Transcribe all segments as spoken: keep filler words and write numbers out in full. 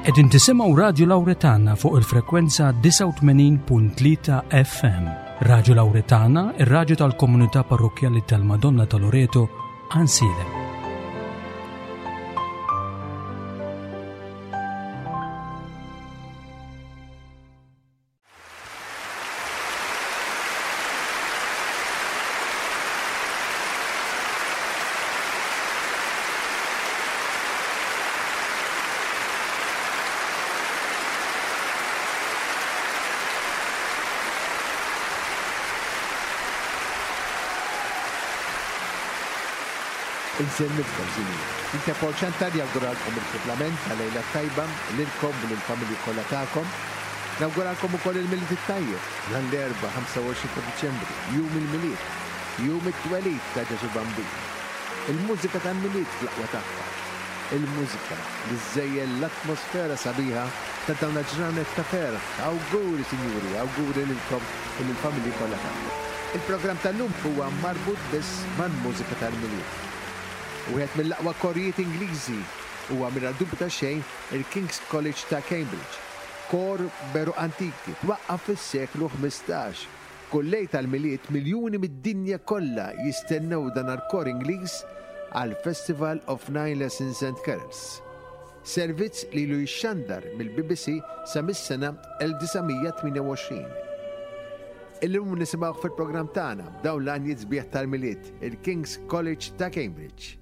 Qegħdin tisimgħu Radju Lawretana fuq il-frekwenza tisa' u tmenin punt tlieta F M. Radju Lawretana, ir-radju tal-Komunità Parrokjali tal-Madonna ta' Loreto, Ansilem. Insemmilkom żinin. Inti Porċentari jawguralkom il-kumplament tal-lejla tajba lilkom u lill-familji kollha tagħkom. Nawguralkom ukoll il-miliet it-tajjeb nhar-l-erba' ħamsa u għoxrin ta' Diċembru, jum il-miliet, jum it-twelid ta' Ġesu Bambin. Il-mużika tal-miliet fl-aqwa tagħha. Il-mużika li żżejjel l-atmosfera sabiħa ta' dawn il-ġranet ta' ferħ. Awguri, sinjuri, awguri lilkom u lill-familji kollha tagħkom. Il-programm tal-lum huwa marbut biss mal-mużika tal-miliet. Wieħed mill-aqwa korrijiet Ingliżi huwa mingħajr dubju ta' xejn il-King's College ta' Cambridge. Kor veru antiki, twaqqaf fis-seklu ħmistax. Kull lejl tal-miliet miljuni mid-dinja kollha jistennew dan il-kor Ingliż għal Festival of Nine Lessons and Carols. Servizz li lu jixxandar mill-B B C sa mis-sena elf tisa' tminja u għoxrin. Illum nisimgħu fil-programm tagħna b'dawn l-għanjiet sbieħ tal-miliet, il-King's College ta' Cambridge.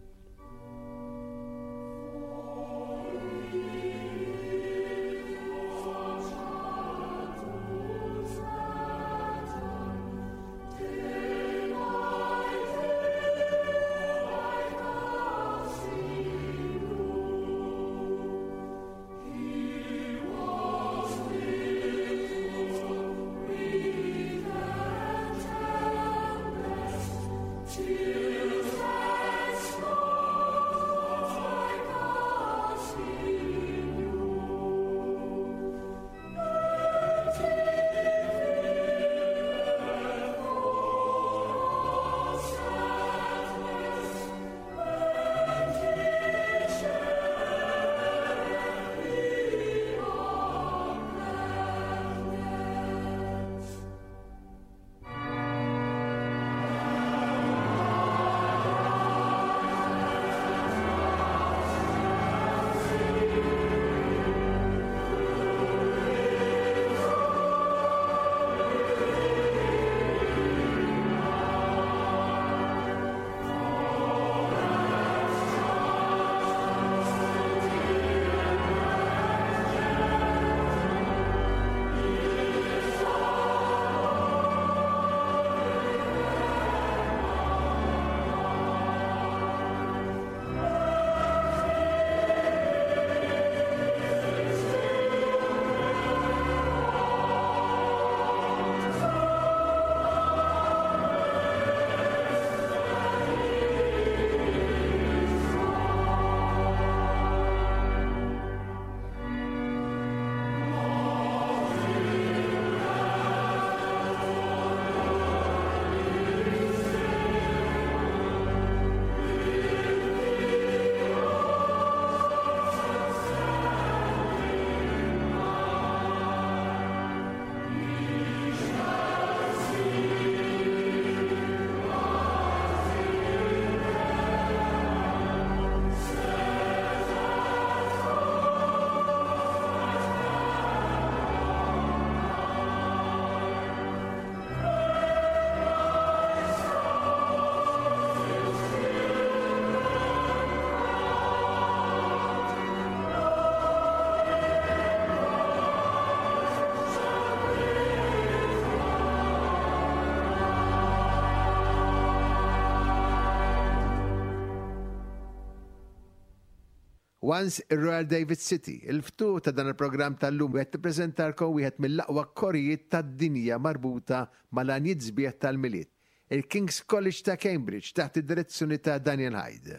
Once il-Royal David City, il-ftuħ ta' dan il-programm tal-lum għed t-prezentarkom wieħed mill-aqwa korrijiet tad-dinja marbuta mal-għanjiet sbieħ tal-miliet, il-King's College ta' Cambridge taħt id-direzzjoni ta' Daniel Hyde.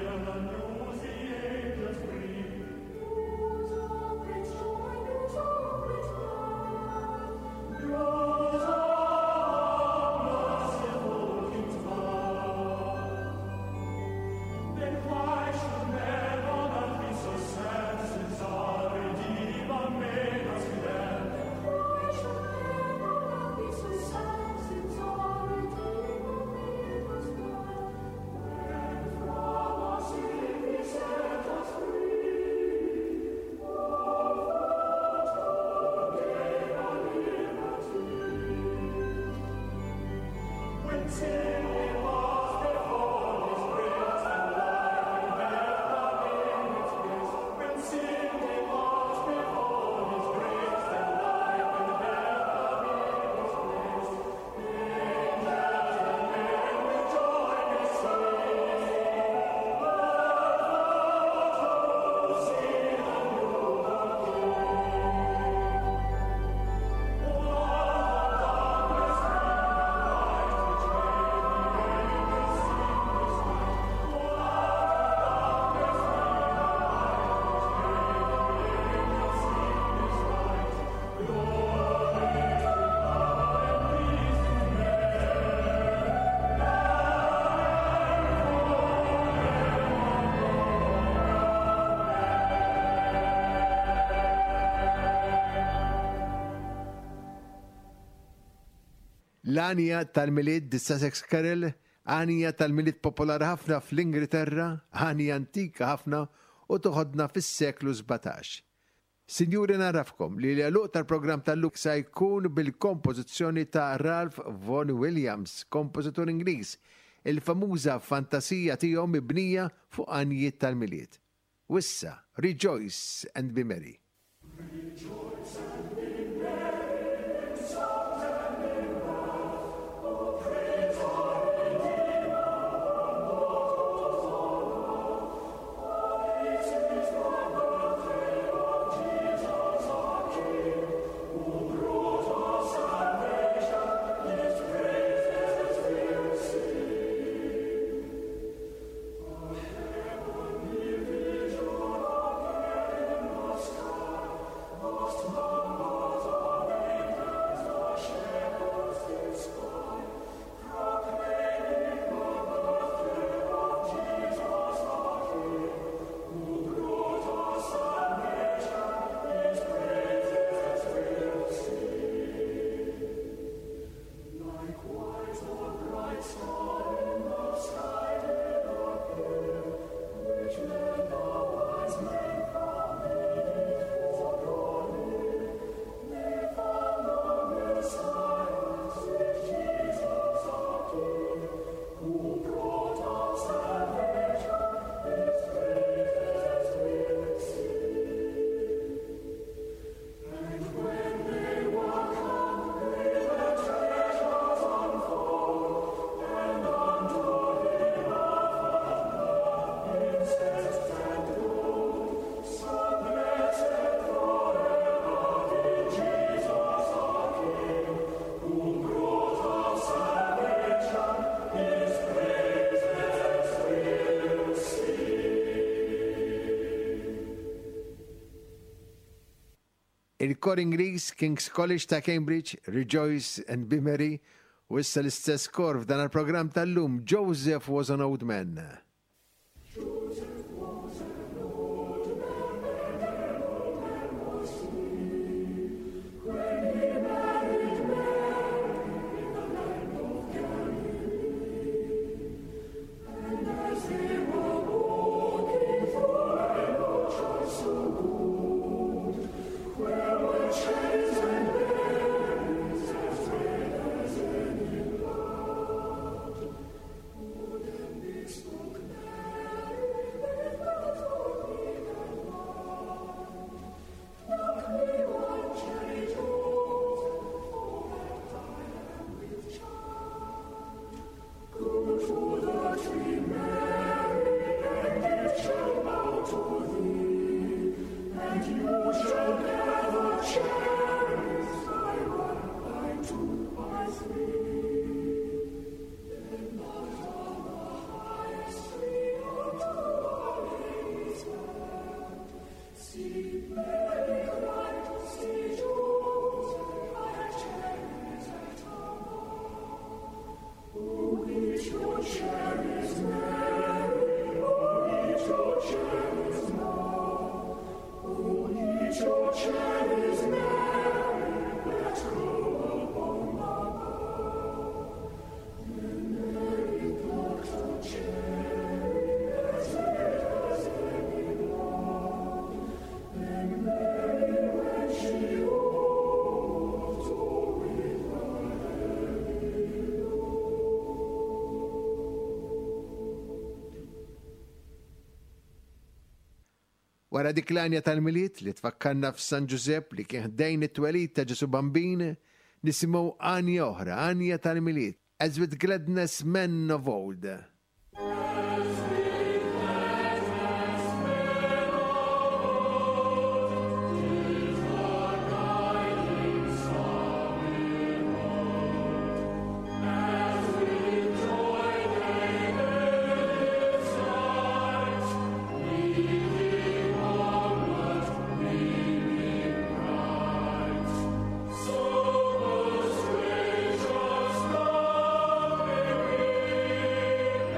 Oh L-għanija tal-miliet di Sussex Carol, għanija tal-miliet popolari ħafna fl-Ingilterra, għanija antika ħafna u toħodna fis-seklu sebatax. Sinjuri, narafkom li l-għaluq tal-program tal-luk sa jkun bil-kompożizzjoni ta' Ralph Vaughan Williams, kompożitur Ingliż, il-famuża fantasija tiegħu mibnija fuq għanijiet tal-miliet. Wissa, Rejoice and be merry. Rejoice and be merry, exult and be glad, O praise our Redeemer, immortal honor. For it is the birthday of Jesus our King, who brought us salvation, His praises we'll sing. O heavenly vision appeared in the sky, vast numbers of angels the shepherds did spy, proclaiming the birthday of Jesus our King, who brought us salvation, His praises we'll sing. Likewise the bright star in the sky did appear, which led the wise men from beneath foredawning. They found the Messiah, sweet Jesus our King, who brought us salvation, His praises we'll sing. And when they were come, they their treasures unfold, and unto Him offered incense and gold. So blessed forever be Jesus our King, who brought us salvation, His praises we'll sing. Il-kor Ingliż King's College ta' Cambridge, Rejoice and be merry, u issa l-istess kor f'dan il-programm tal-lum, Joseph was an old man. Joseph was an old man, and an old man was he, when he married Mary in the land of Galilee. And as they were walking through an orchard so good, where were cherries and berries as red as any blood, oh, then they spoke Mary with that holy and wine. Pluck me one cherry, Joseph, for that I am with child. Go to the tree, Mary, and it shall bow to thee, and you shall gather cherries by one, by two, by three. Then not on the highest tree unto our Lady's land. See Mary cried, see Joseph, I have cherries at our bowl. Oh, eat your cherries, Mary, oh, eat your cherries now. Oh, eat your cherries, Mary, that grow upon the bough. Then Mary plucked a cherry as red as any blood. Then Mary, when she oped, oh, with a heavy load. Wara dik l-għanja tal-miliet li tfakkarna f'San Giuseppe li kien ħdejn it-twelid ta' Ġesu Bambin, nisimgħu għanja oħra, għanja tal-miliet, As with Gladness Men of Old. So was gracious God,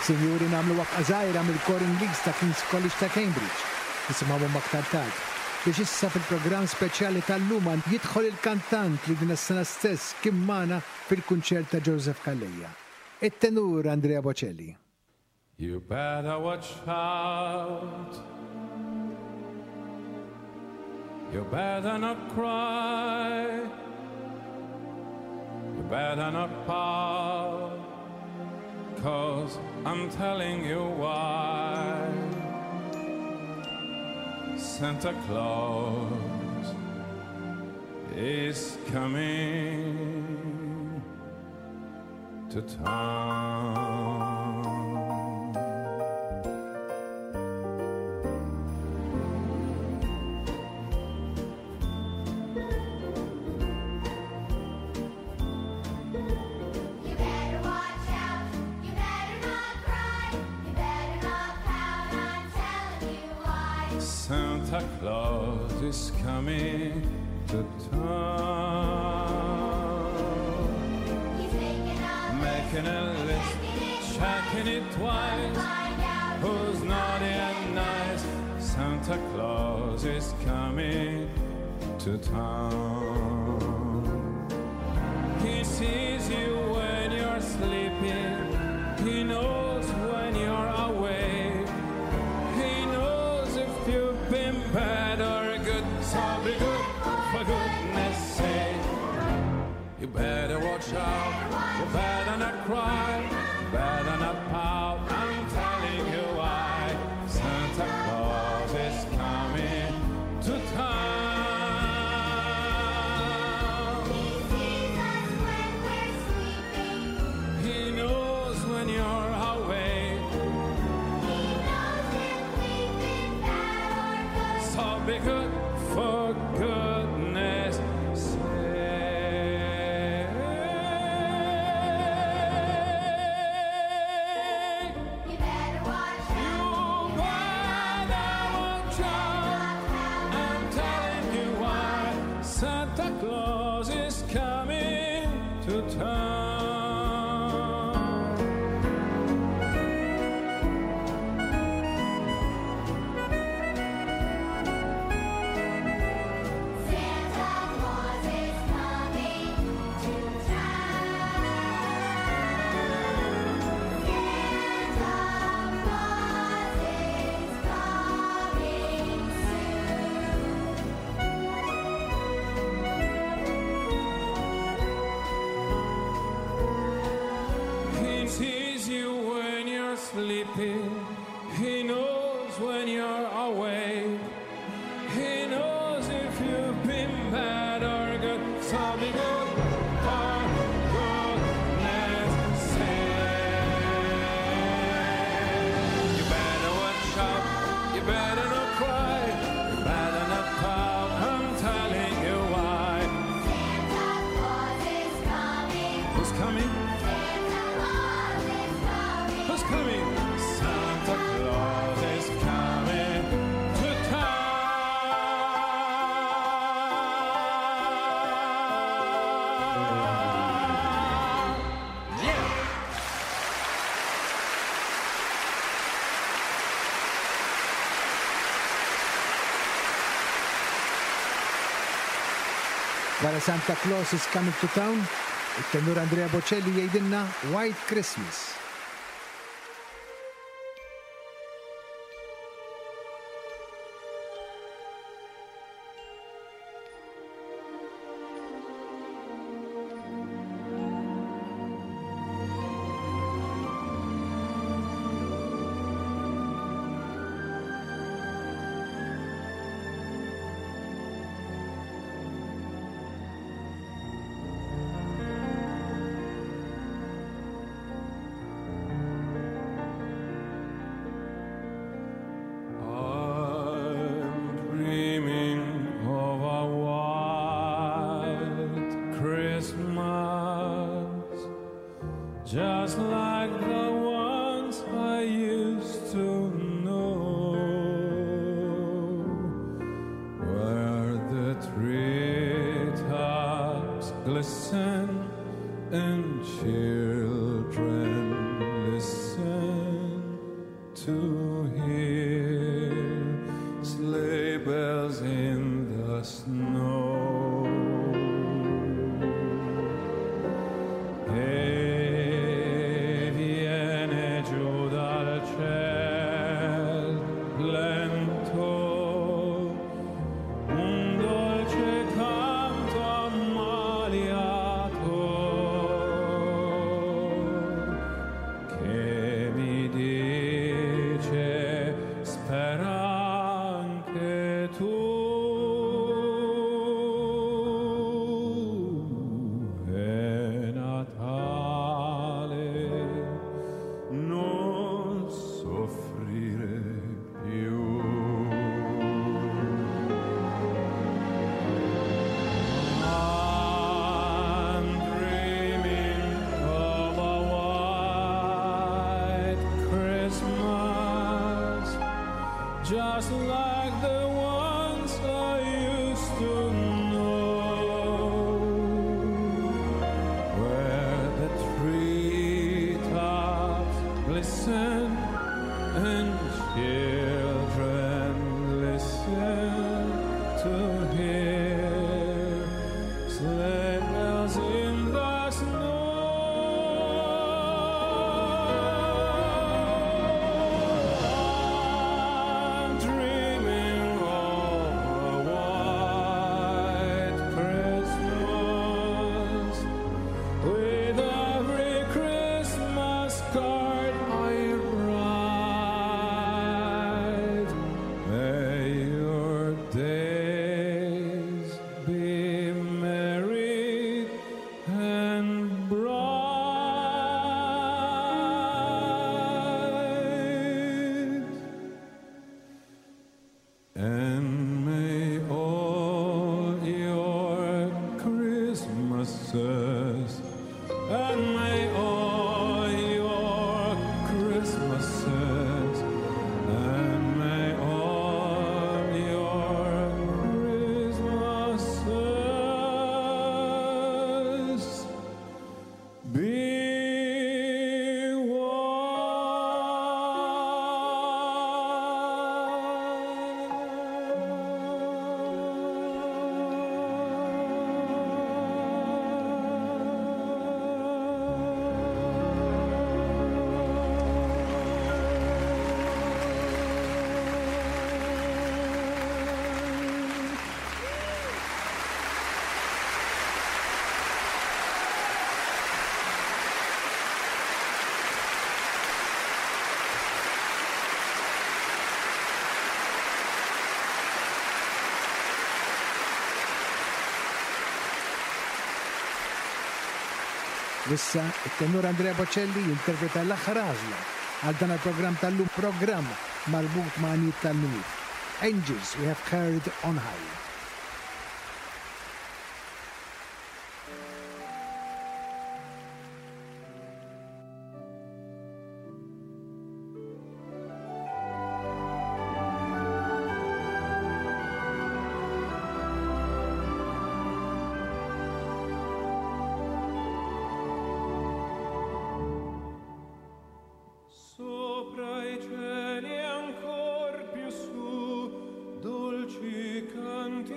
Sinjuri namlu waqqa żgħira mill-Chorin Leagues ta' King's College ta' Cambridge. Nisimgħu aktar tard. Biex issa fil-programm speċjali tal-lum jidħol il-kantant li din is-sena stess kien magħna fil-kunċert ta' Joseph Calleja. It-tenur Andrea Bocelli. You better watch out. You better not cry. You better not pout. 'Cause I'm telling you why. Santa Claus is coming to town. Santa Claus is coming to town. He's making a, making a list, checking it twice. Who's naughty and nice? Santa Claus is coming to town. He sees you when you're sleeping. He knows when you're awake. He knows if you've been bad or good, so be good for goodness sake. You better watch out, you better not cry, you better not pout, I'm telling you why. Santa Claus is coming to town. he sees us when we're sleeping. He knows when you're awake, He knows if we've been bad or good. so be good for goodness sake. You better watch You out. better watch out, I'm telling you why. Santa Claus is coming to town. Santa Claus is coming to town. Santa Claus is coming He sees you when you're sleeping. He knows when you're awake. He knows if you've been bad or good. So be good for goodness sake. You better watch out. You better not cry. You better not pout. I'm telling you why. Santa Claus is coming. Who's coming? Santa Claus is coming. Who's coming? Santa Claus is coming to town. Yeah. Wara Santa Claus is coming to town, it-tenur Andrea Bocelli jgħidilna White Christmas. I'm dreaming of a white Christmas, just like the ones I used to know, where the treetops glisten and children listen just like the ones I used to know, where the treetops glisten and children listen to hear sleigh bells in the snow. I'm dreaming of a white Christmas with every Christmas card I write. May your days be merry and bright, and may all your Christmases, and may all your Christmases, and may all your Christmases be Issa, il-tenur Andrea Bocelli jinterpreta l-aħħar għażla għal dan il-programm tal-lum, programm marbut ma' għanijiet tal-minut. Angels we have carried on high. Sopra i cieli ancor più su, dolci canti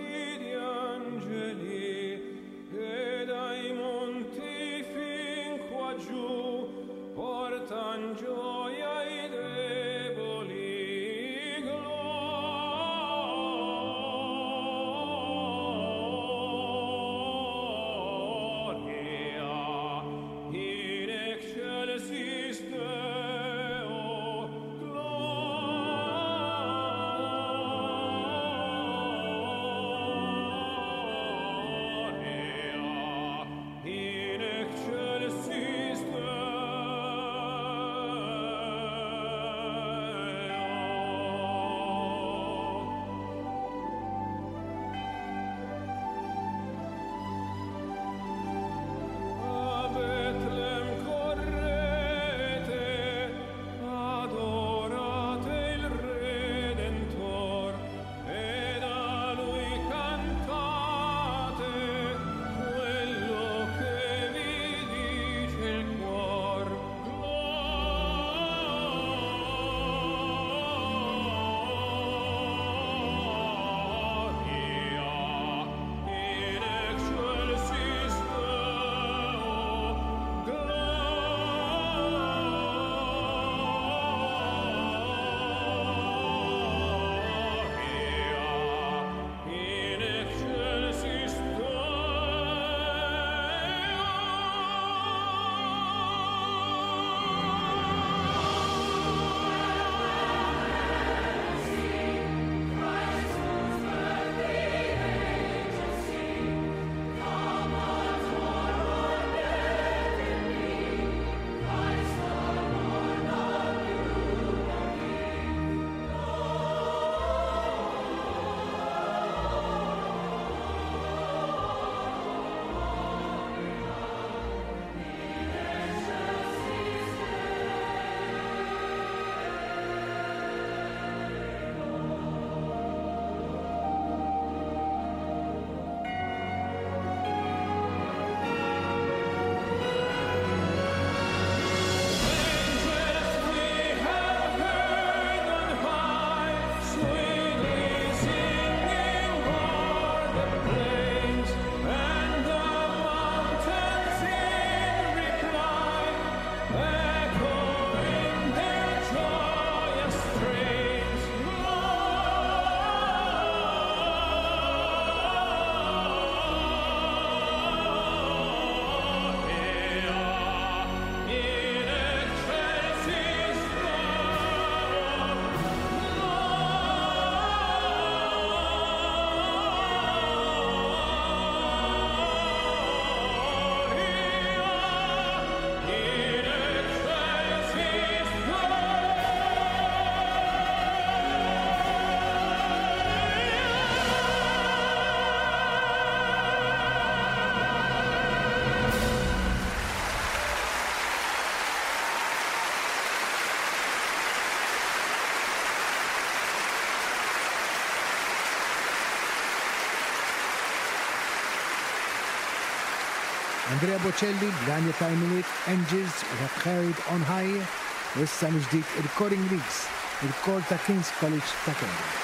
Andrea Bocelli, Granja Tajminit, Angels, That Carried on High, u issa miġdid il-kor Ingliż, il-kor ta' King's College ta' Cambridge.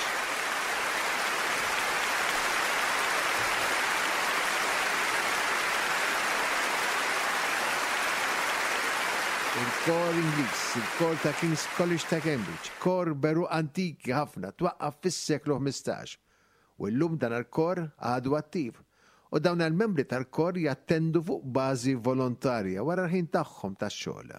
Il-kor Ingliż, il-kor ta' King's College ta' Cambridge, kor beru antiki ħafna, twaqqaf fis-seklu ħmistax. U llum dan il-kor għadu attiv. U dawn il-membri tal-kor jattendu fuq bażi volontarja wara l-ħin tagħhom tax-xogħol.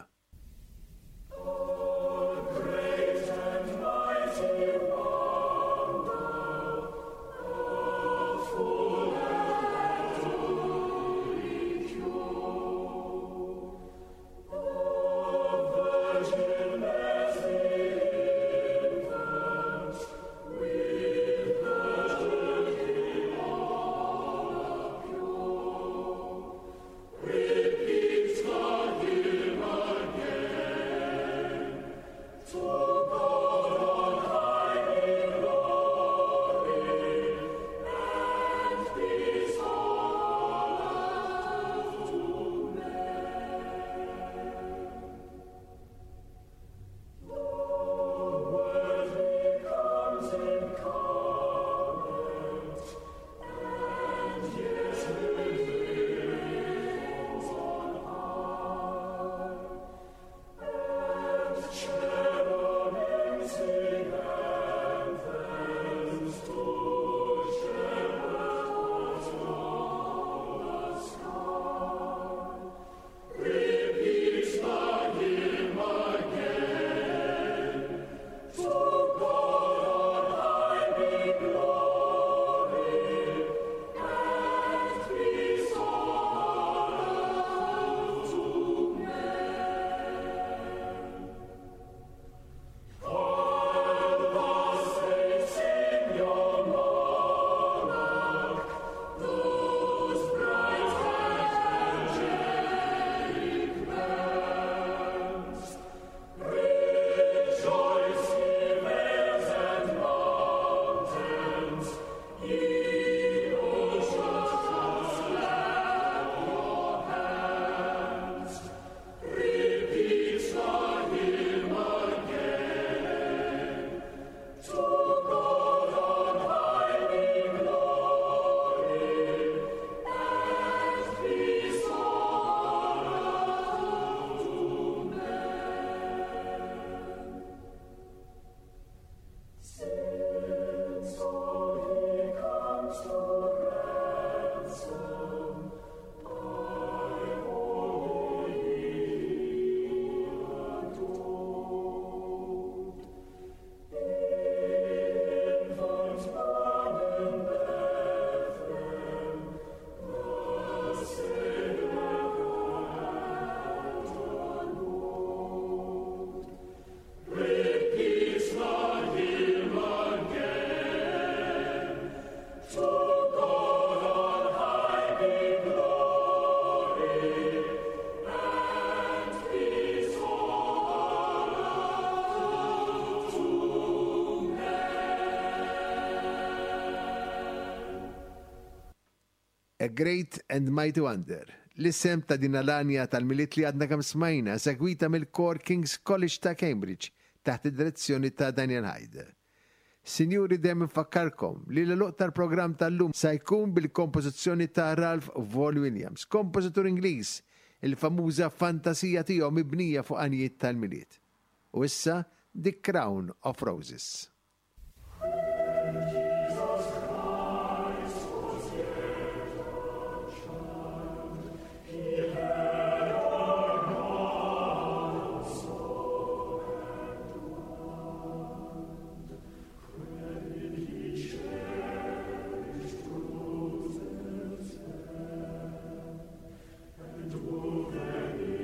A Great and Mighty Wonder, l-isem ta' din l-anja tal-miliet li għadna kam smajna segwita mill-kor King's College ta' Cambridge taħt id-direzzjoni ta' Daniel Hyde. Sinjuri dem infakkarkom li l-luq tal-programm tal-lum sa' jkun bil-kompożizzjoni ta' Ralph Vaughan Williams, kompożitur Ingliż, il-famuża fantasija tiegħu mibnija fuq għanijiet tal-miliet. U issa The Crown of Roses.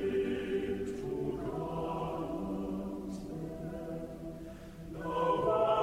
Oh,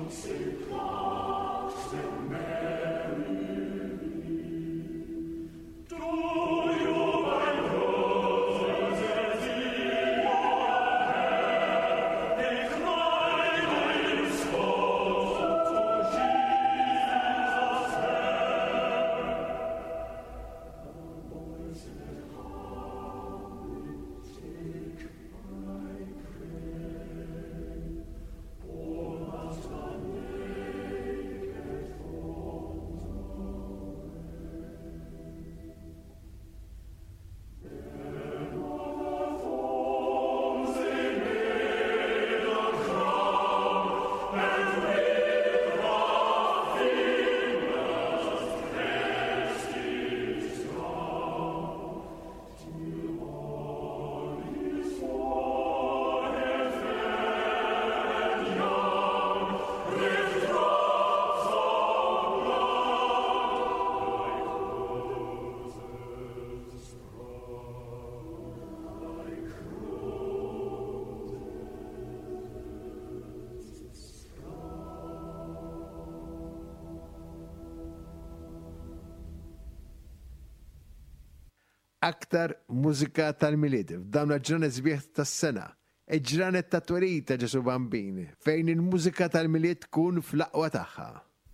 Aktar mużika tal-miliet f'dawn il-ġranet sbieħ tas-sena. Il-ġranet ta' Twerita Ġesu Bambin, fejn il-mużika tal-miliet tkun fl-aqwa tagħha.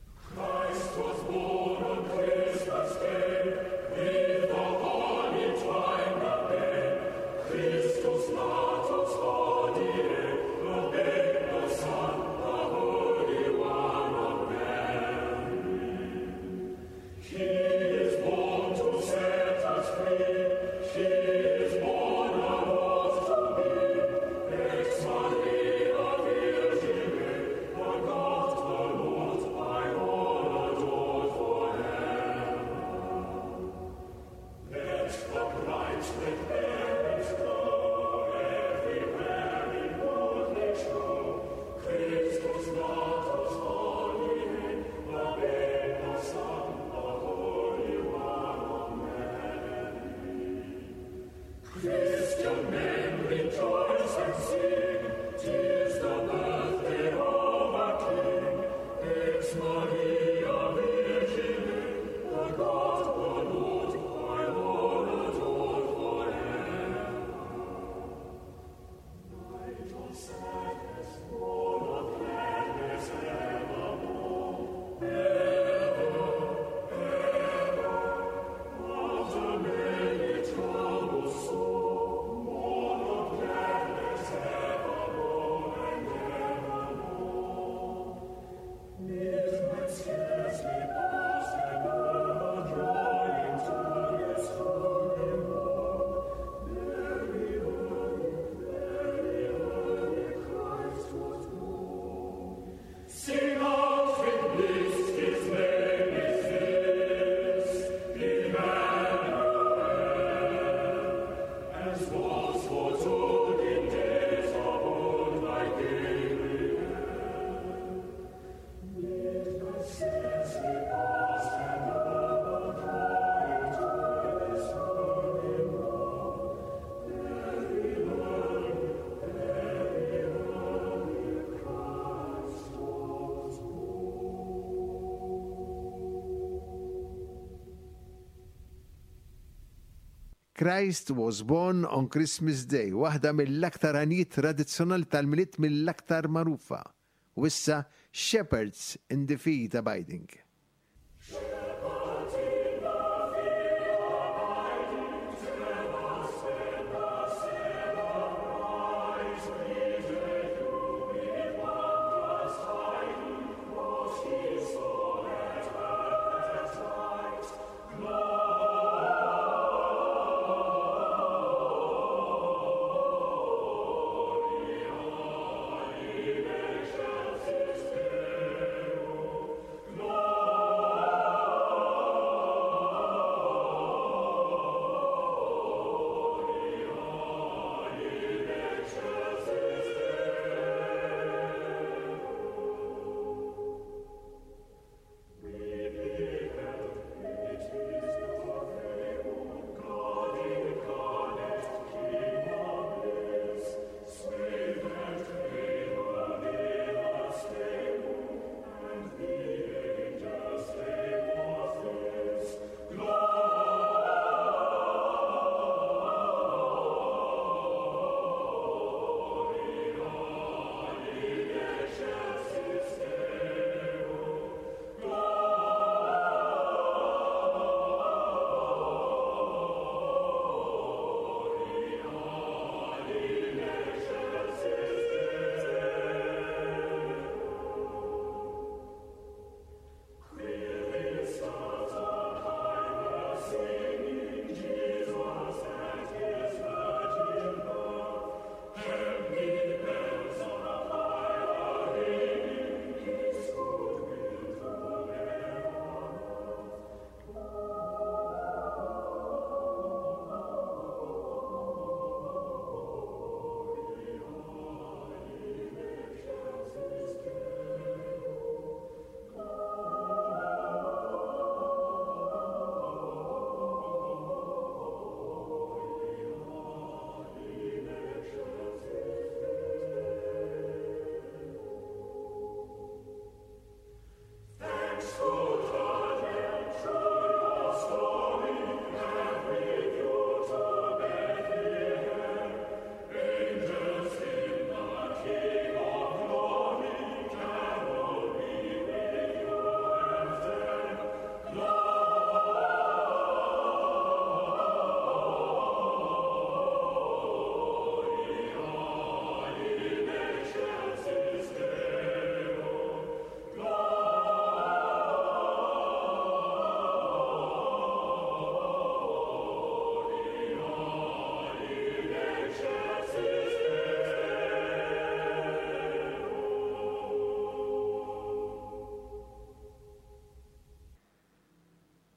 Christ was born on Christmas Day, waħda mill-aktar għanijiet tradizzjonali tal-miliet mill-aktar marufa. U issa Shepherds in the Field Abiding. Lord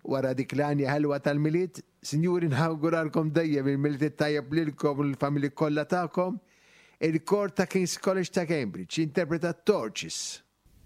wara dik l-għanja ħelwa tal-miliet, sinjuri nħawguralkom dejjem il-miliet tajjeb lilkom u l-familji kollha tagħkom, il-kor ta' King's College ta' Cambridge jinterpreta Torches.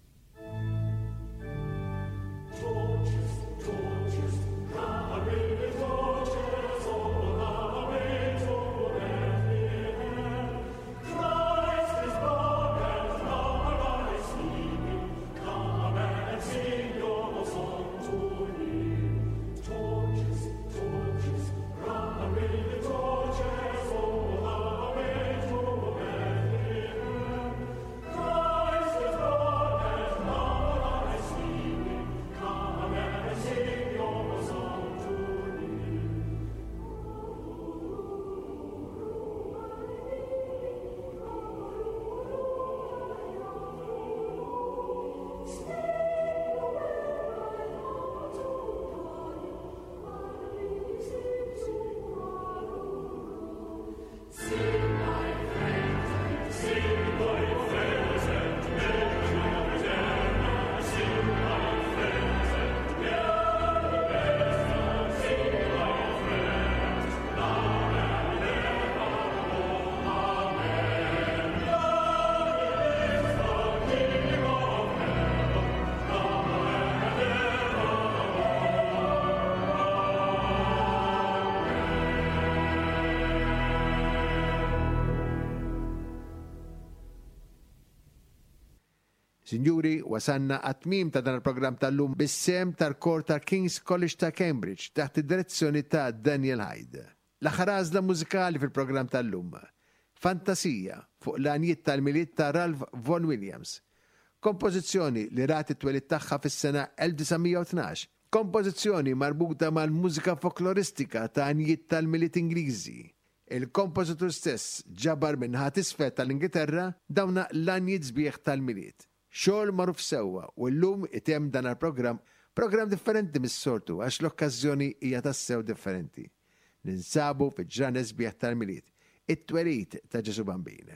Sinjuri, wasanna għatmim ta' dan il-programm tal-lum bis-sem tal-kor ta' King's College ta' Cambridge taħt id-direzzjoni ta' Daniel Hyde. L-aħħar għażla mużikali fil-programm tal-lum. Fantasija fuq l-għanijiet tal-miliet ta' Ralph Vaughan Williams. Kompożizzjoni li rati t-twelit tagħha fis-sena elf tisa' tnax. Kompożizzjoni marbuta mal-mużika folkloristika ta' għanijiet tal-miliet Ingliżi. Il-kompożitur stess ġabar minħat isfel tal-Ingilterra dawna l-għanijiet sbieħ tal-miliet. Xogħol magħruf sewwa u llum item dan il-programm programm differenti mis-soltu għax l-okkażjoni hija tassew differenti. Ninsabu fiġranet sbieħ tal-miliet, it-twelit ta' Ġesu Bambina.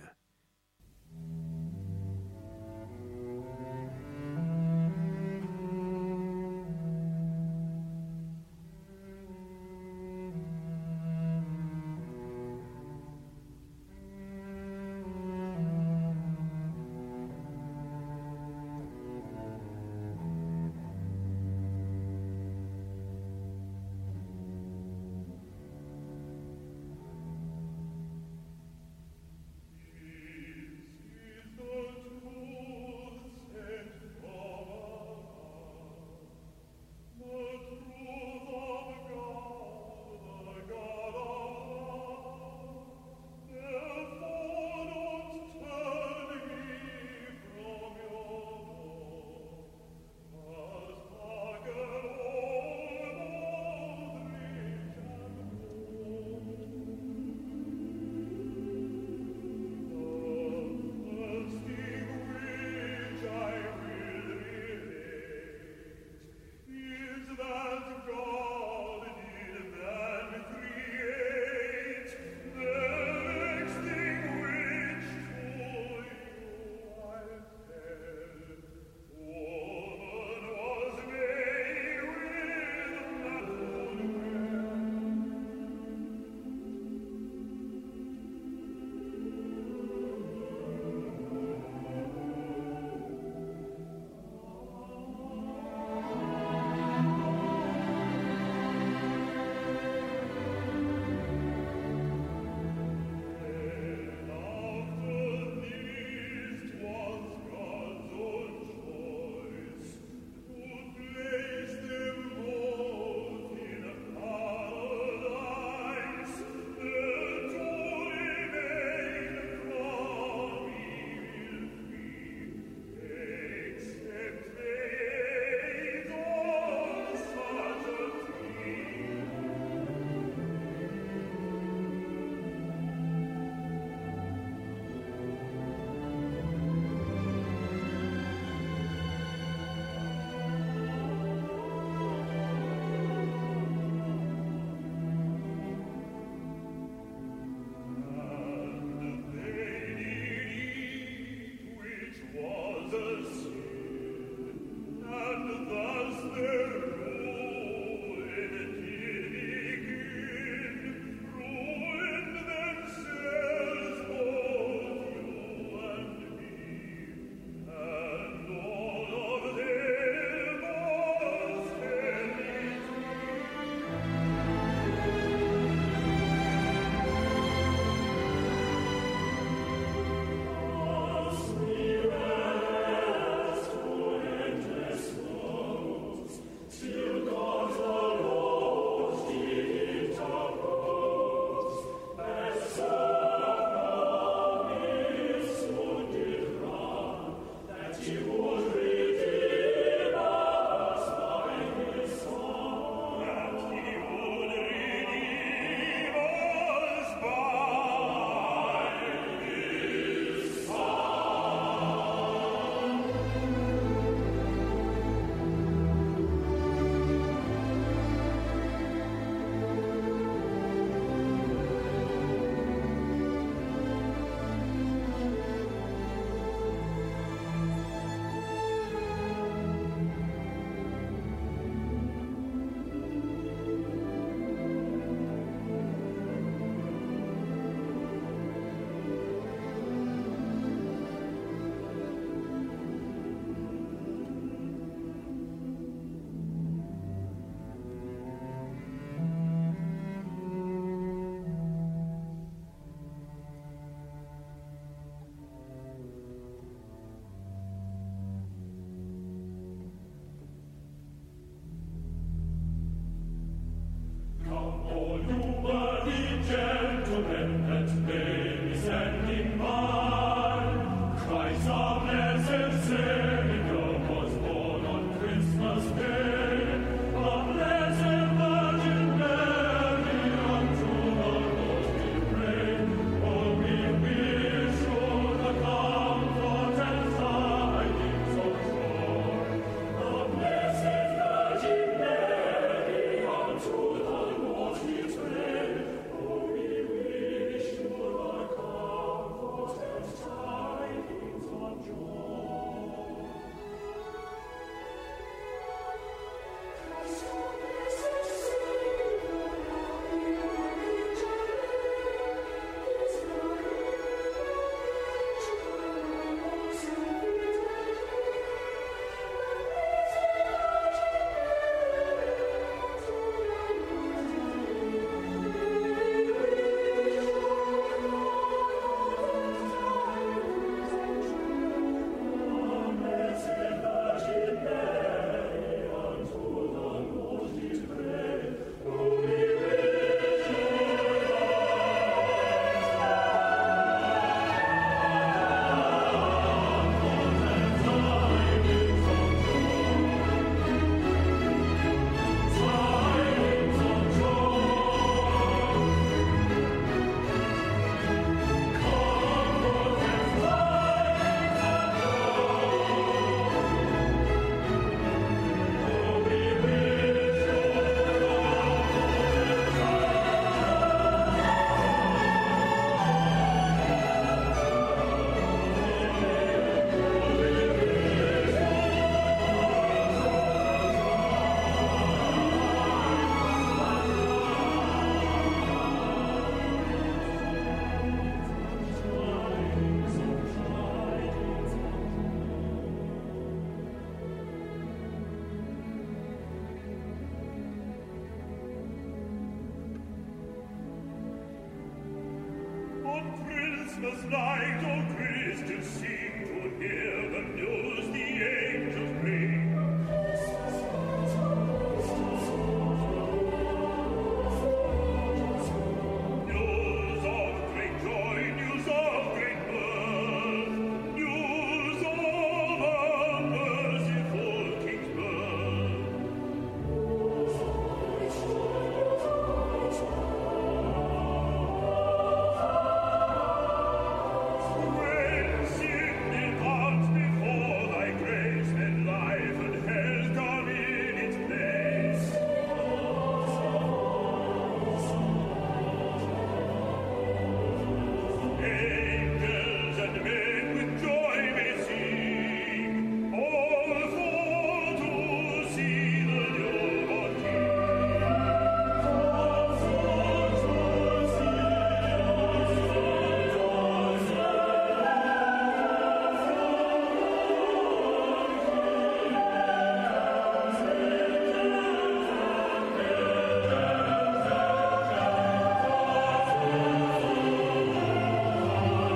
Thank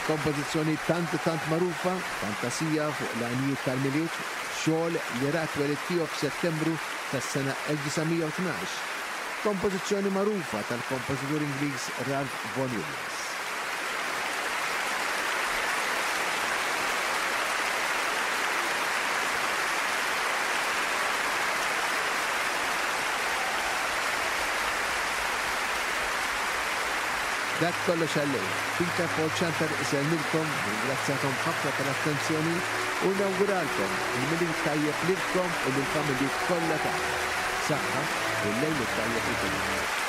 kompożizzjoni tant tant magħrufa, fantasija fuq l-għanijiet tal-miliet, xogħol li rat weled tiegħu f'Settembru tas-sena elf tisa' tnax. Kompożizzjoni magħrufa tal-kompożitur Ingliż Ralph Vaughan Williams. Dak kollox għallej. Peter Paul Chanter isellmilkom, ringrazzjakom ħafna tal-attenzjoni u nawguralkom il-miliet tajjeb lilkom u lill-familji kollha tagħkom. Saħħa u l-lejl tajjeb lilkom.